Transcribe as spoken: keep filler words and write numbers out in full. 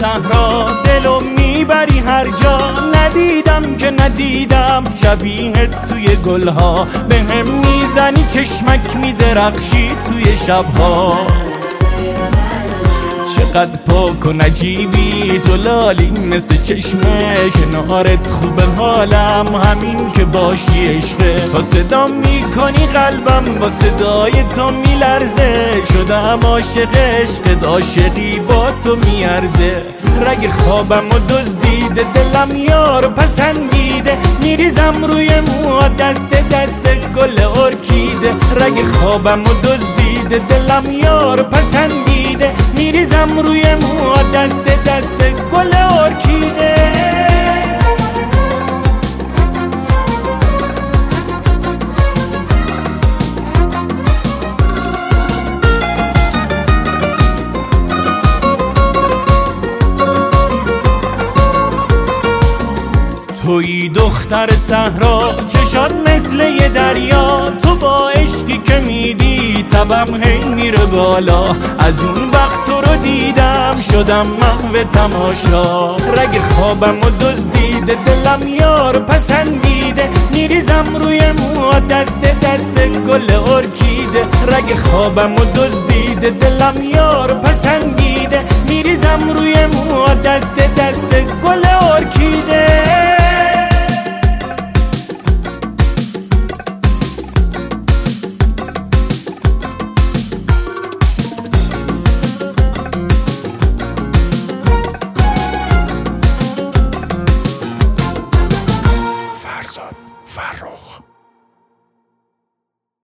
صحرا دلو میبری هر جا، ندیدم که ندیدم شبیه توی گلها، به هم میزنی چشمک میدرخشی توی شبها. چقدر پاک و نجیبی زلالی مثل چشمه، کنارت خوبه حالم همین که باشی عشقه. تا صدا میکنی قلبم با صدای تو میلرزه، شدم عاشق عشقت، عاشقی با تو میارزه. رگ خوابم و دزدیده دلم یارو پسندیده، میریزم روی موها دست دست گل ارکیده. رگ خوابم و دزدیده دلم یارو پسندیده، میریزم روی موها دست دست گل ارکیده. توی دختر صحرا چشات مثل یه دریا، تو با عشقی که میدی تبم هی میره بالا. از اون وقت تو رو دیدم شدم محو تماشا، رگ خوابم و دزدیده دلم یارو پسندیده، میریزم روی موها دست دست گل ارکیده. رگ خوابم و دزدیده دلم یارو پسندیده، میریزم روی موها دست دست گل